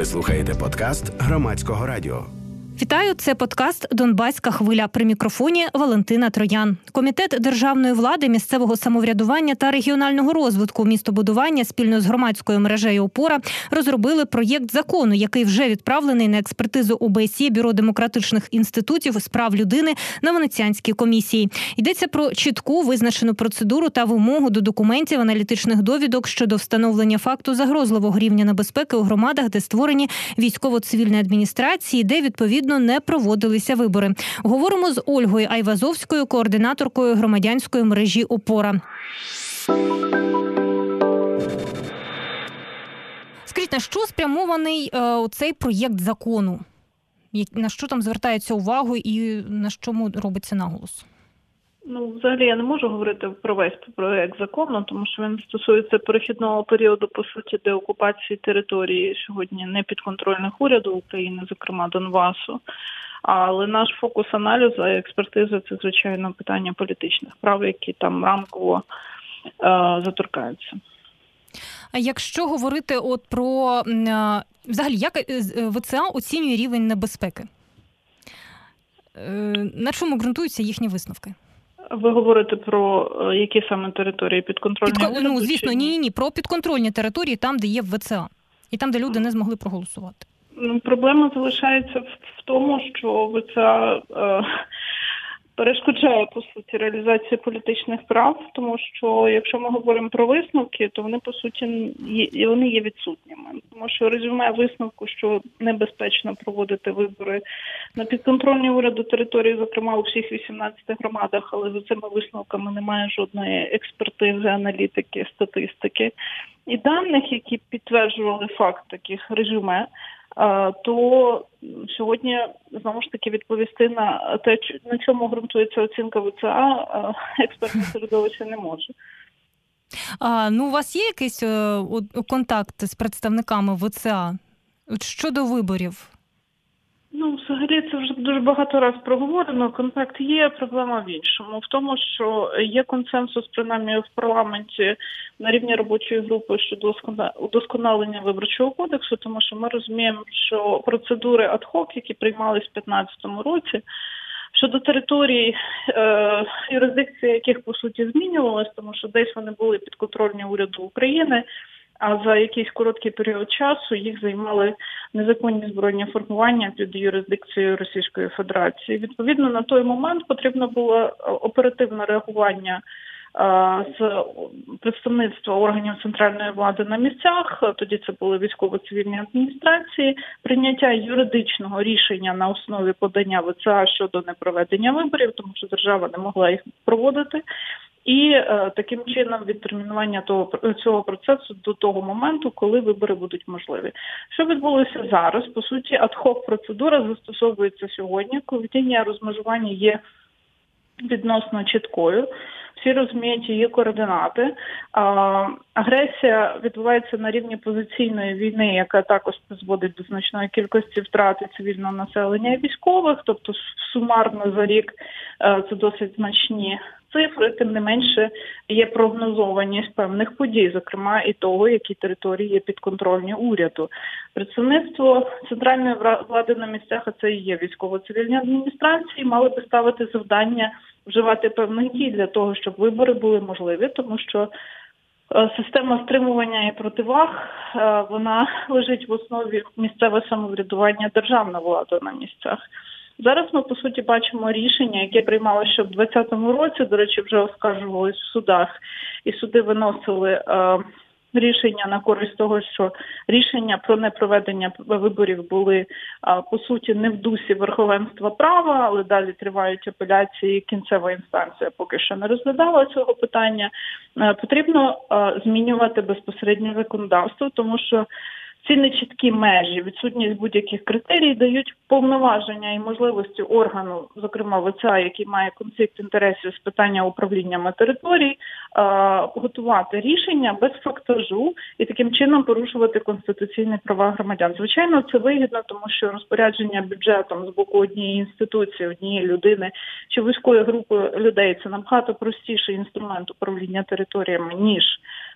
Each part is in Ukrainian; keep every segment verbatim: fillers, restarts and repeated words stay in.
Ви слухаєте подкаст Громадського радіо. Вітаю, це подкаст «Донбаська хвиля». При мікрофоні Валентина Троян. Комітет державної влади, місцевого самоврядування та регіонального розвитку містобудування спільно з громадською мережею «Опора» розробили проєкт закону, який вже відправлений на експертизу о бе ес є, Бюро демократичних інститутів з прав людини на Венеціанській комісії. Йдеться про чітку визначену процедуру та вимогу до документів, аналітичних довідок щодо встановлення факту загрозливого рівня небезпеки у громадах, де створені військово-цивільні адміністрації, де відповідно не проводилися вибори. Говоримо з Ольгою Айвазовською, координаторкою громадянської мережі «Опора». Скажіть, на що спрямований е, цей проєкт закону? На що там звертається увагу і на чому робиться наголос? Ну, взагалі, я не можу говорити про весь проєкт закону, тому що він стосується перехідного періоду, по суті, деокупації території сьогодні непідконтрольних уряду України, зокрема Донбасу. Але наш фокус аналізу і експертизи – це, звичайно, питання політичних прав, які там рамково е, заторкаються. А якщо говорити от про, е, взагалі, як ве це а оцінює рівень небезпеки? Е, на чому ґрунтуються їхні висновки? Ви говорите про які саме території підконтрольні? Підко... Ну, звісно, ні-ні, про підконтрольні території, там, де є ве це а. І там, де люди не змогли проголосувати. Ну, проблема залишається в тому, що ве це а е, перешкоджає, по суті, реалізації політичних прав, тому що, якщо ми говоримо про висновки, то вони, по суті, є, вони є відсутніми. Тому що резюме висновку, що небезпечно проводити вибори на підконтрольній уряду території, зокрема у всіх вісімнадцяти громадах, але за цими висновками немає жодної експертизи, аналітики, статистики і даних, які підтверджували факт таких резюме, то сьогодні, знову ж таки, відповісти на те, на чому ґрунтується оцінка ве це а, експертне середовище не може. А, ну, у вас є якийсь о, контакт з представниками ве це а от щодо виборів? Ну, взагалі, це вже дуже багато разів проговорено. Контакт є, проблема в іншому. В тому, що є консенсус, принаймні, в парламенті на рівні робочої групи щодо удосконалення виборчого кодексу, тому що ми розуміємо, що процедури ад-хок, які приймались в п'ятнадцятому році, щодо територій, е, юрисдикції яких, по суті, змінювалися, тому що десь вони були підконтрольні уряду України, а за якийсь короткий період часу їх займали незаконні збройні формування під юрисдикцією Російської Федерації. Відповідно, на той момент потрібно було оперативне реагування з представництва органів центральної влади на місцях, тоді це були військово-цивільні адміністрації, прийняття юридичного рішення на основі подання ве це а щодо непроведення виборів, тому що держава не могла їх проводити, і е, таким чином відтермінування того, цього процесу до того моменту, коли вибори будуть можливі. Що відбулося зараз? По суті, ад-хок процедура застосовується сьогодні, коли лінія розмежування є відносно чіткою. Всі розуміють її координати. А, агресія відбувається на рівні позиційної війни, яка також призводить до значної кількості втрат цивільного населення і військових, тобто сумарно за рік а, це досить значні цифри, тим не менше є прогнозованість певних подій, зокрема і того, які території є підконтрольні уряду. Представництво центральної влади на місцях, а це і є військово-цивільні адміністрації, мали би ставити завдання вживати певних дій для того, щоб вибори були можливі, тому що система стримування і противаг, вона лежить в основі місцевого самоврядування, державна влада на місцях. Зараз ми, по суті, бачимо рішення, яке приймалося ще в двадцятому році, до речі, вже оскаржувалось в судах, і суди виносили е, рішення на користь того, що рішення про непроведення виборів були, е, по суті, не в дусі верховенства права, але далі тривають апеляції, кінцева інстанція поки що не розглядала цього питання. Е, потрібно е, змінювати безпосередньо законодавство, тому що ці нечіткі межі, відсутність будь-яких критерій дають повноваження і можливості органу, зокрема ве це а, який має конфлікт інтересів з питання управліннями територій, готувати рішення без фактажу і таким чином порушувати конституційні права громадян. Звичайно, це вигідно, тому що розпорядження бюджетом з боку однієї інституції, однієї людини чи вузької групи людей – це набагато простіший інструмент управління територіями, ніж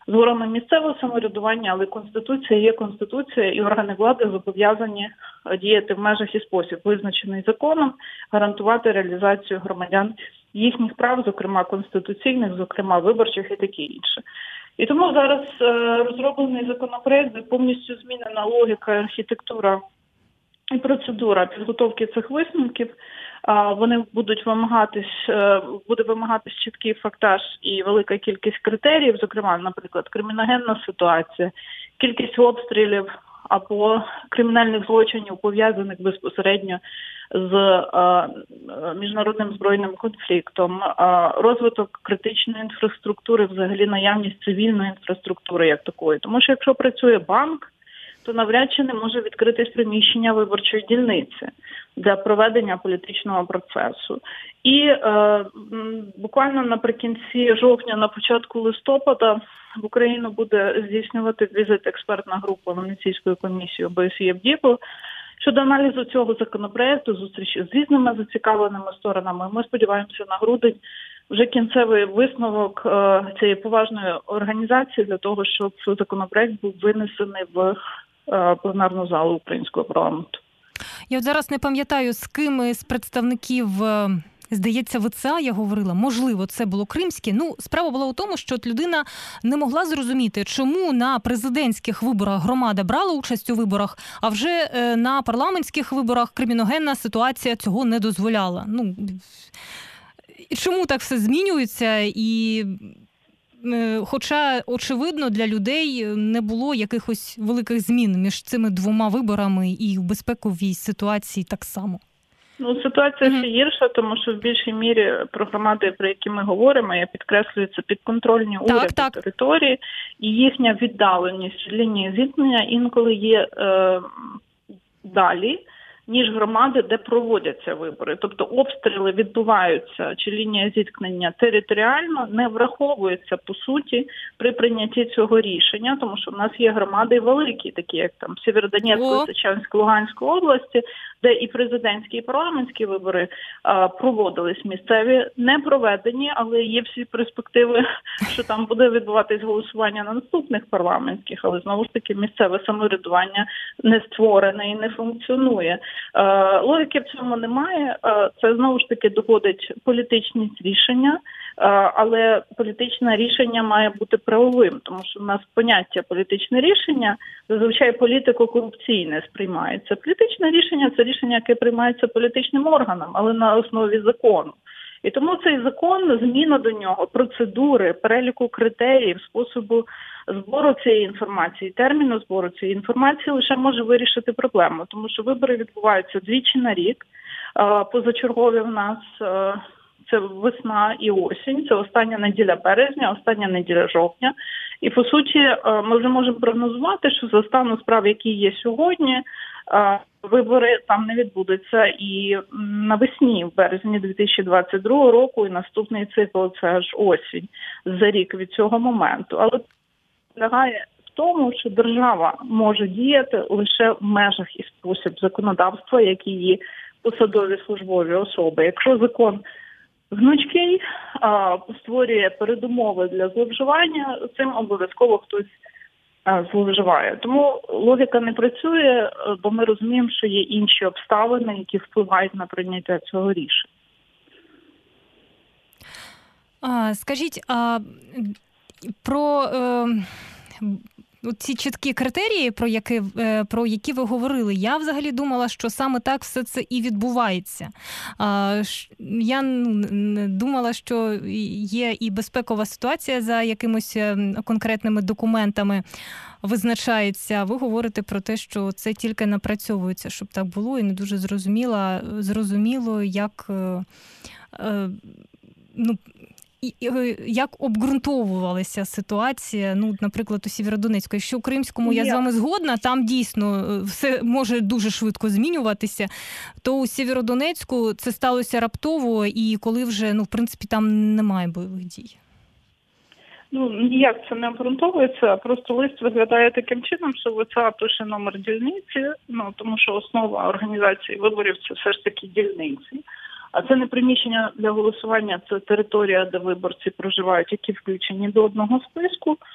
з органами місцевого самоврядування, але Конституція є Конституція, і органи влади зобов'язані діяти в межах і спосіб, визначений законом, гарантувати реалізацію громадян їхніх прав, зокрема конституційних, зокрема виборчих і таке інше. І тому зараз е, розроблений законопроект, де повністю змінена логіка, архітектура і процедура підготовки цих висновків. Е, вони будуть вимагатись, е, буде вимагатись чіткий фактаж і велика кількість критеріїв, зокрема, наприклад, криміногенна ситуація, кількість обстрілів або кримінальних злочинів, пов'язаних безпосередньо з е, міжнародним збройним конфліктом, е, розвиток критичної інфраструктури, взагалі наявність цивільної інфраструктури як такої. Тому що якщо працює банк, то навряд чи не може відкритись приміщення виборчої дільниці для проведення політичного процесу. І е, буквально наприкінці жовтня, на початку листопада в Україну буде здійснювати візит експертна група Венеційської комісії о бе ес є в Дібло щодо аналізу цього законопроекту, зустрічі з різними зацікавленими сторонами. Ми сподіваємося на грудень вже кінцевий висновок е, цієї поважної організації для того, щоб законопроект був винесений в е, пленарну залу українського парламенту. Я от зараз не пам'ятаю, з ким з представників, здається, ве це а я говорила, можливо, це було кримське. Ну, справа була у тому, що от людина не могла зрозуміти, чому на президентських виборах громада брала участь у виборах, а вже на парламентських виборах криміногенна ситуація цього не дозволяла. Ну, і чому так все змінюється? І хоча, очевидно, для людей не було якихось великих змін між цими двома виборами і в безпековій ситуації так само. Ну, ситуація ще гірша, тому що в більшій мірі про громади, про які ми говоримо, я підкреслюю, це підконтрольні уряди так. території, і їхня віддаленість від лінії зіткнення інколи є е, далі, ніж громади, де проводяться вибори. Тобто обстріли відбуваються, чи лінія зіткнення територіально не враховується, по суті, при прийнятті цього рішення, тому що в нас є громади великі, такі як там Сєвєродонецька, Лисичанська, Луганська області, де і президентські, і парламентські вибори а, проводились, місцеві не проведені, але є всі перспективи, що там буде відбуватись голосування на наступних парламентських, але знову ж таки місцеве самоврядування не створене і не функціонує. А, логіки в цьому немає, а, це знову ж таки доводить політичність рішення, а, але політичне рішення має бути правовим, тому що в нас поняття політичне рішення зазвичай політико-корупційне сприймається. Політичне рішення – це рішення, яке приймається політичним органом, але на основі закону. І тому цей закон, зміна до нього, процедури, переліку критеріїв, способу збору цієї інформації, терміну збору цієї інформації лише може вирішити проблему, тому що вибори відбуваються двічі на рік, позачергові в нас це весна і осінь, це остання неділя березня, остання неділя жовтня. І, по суті, ми вже можемо прогнозувати, що за станом справ, які є сьогодні, вибори там не відбудуться і навесні, в березні дві тисячі двадцять другого року, і наступний цикл – це аж осінь, за рік від цього моменту. Але полягає в тому, що держава може діяти лише в межах і спосіб законодавства, як її посадові службові особи. Якщо закон гнучкий, створює передумови для зловживання, цим обов'язково хтось зловживає. Тому логіка не працює, бо ми розуміємо, що є інші обставини, які впливають на прийняття цього рішення. А, скажіть, а про е, ці чіткі критерії, про які, про які ви говорили, я взагалі думала, що саме так все це і відбувається. А, я думала, що є і безпекова ситуація за якимось конкретними документами визначається. Ви говорите про те, що це тільки напрацьовується, щоб так було, і не дуже зрозуміло, зрозуміло як, ну, як обґрунтовувалася ситуація, ну, наприклад, у Сєвєродонецьку. Якщо у Кримському я з вами згодна, там дійсно все може дуже швидко змінюватися, то у Сєвєродонецьку це сталося раптово, і коли вже, ну, в принципі, там немає бойових дій. Ну, ніяк це не обґрунтовується, просто лист виглядає таким чином, що ве це а пише номер дільниці, ну, тому що основа організації виборів – це все ж таки дільниці. А це не приміщення для голосування, це територія, де виборці проживають, які включені до одного списку.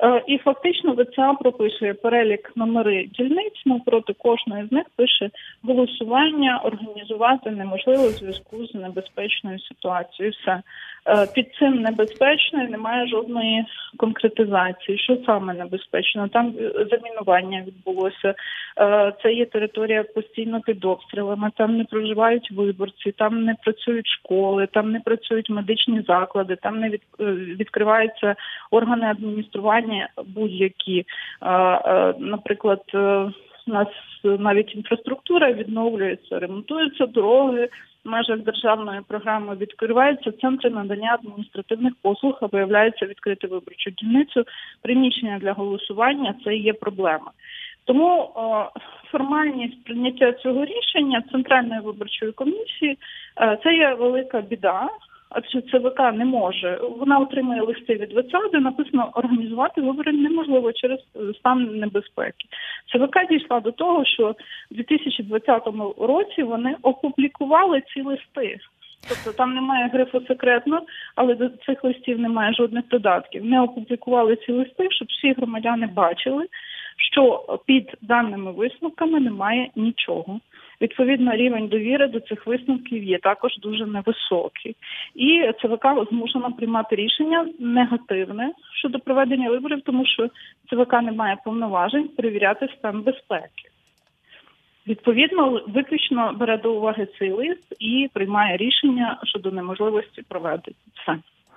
І фактично ВЦА прописує перелік номери дільниць, навпроти кожної з них пише голосування організувати неможливо в зв'язку з небезпечною ситуацією. Все. Під цим небезпечною немає жодної конкретизації. Що саме небезпечно? Там замінування відбулося, це є територія постійно під обстрілами, там не проживають виборці, там не працюють школи, там не працюють медичні заклади, там не від, відкриваються органи адміністрування будь-які. Наприклад, у нас навіть інфраструктура відновлюється, ремонтуються дороги, в межах державної програми відкриваються центри надання адміністративних послуг, а виявляється відкрити виборчу дільницю, приміщення для голосування – це є проблема. Тому о, формальність прийняття цього рішення Центральної виборчої комісії е, – це є велика біда. Адже ЦВК не може. Вона отримує листи від ВЦА, де написано організувати вибори неможливо через стан небезпеки. ЦВК дійшла до того, що в дві тисячі двадцятому році вони опублікували ці листи. Тобто там немає грифу «секретно», але до цих листів немає жодних додатків. Не опублікували ці листи, щоб всі громадяни бачили, що під даними висновками немає нічого. Відповідно, рівень довіри до цих висновків є також дуже невисокий. І ЦВК змушена приймати рішення негативне щодо проведення виборів, тому що ЦВК не має повноважень перевіряти стан безпеки. Відповідно, виключно бере до уваги цей лист і приймає рішення щодо неможливості проведення. Все.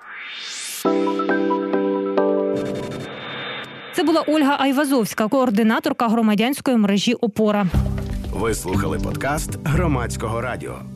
Це була Ольга Айвазовська, координаторка громадянської мережі «Опора». Ви слухали подкаст Громадського радіо.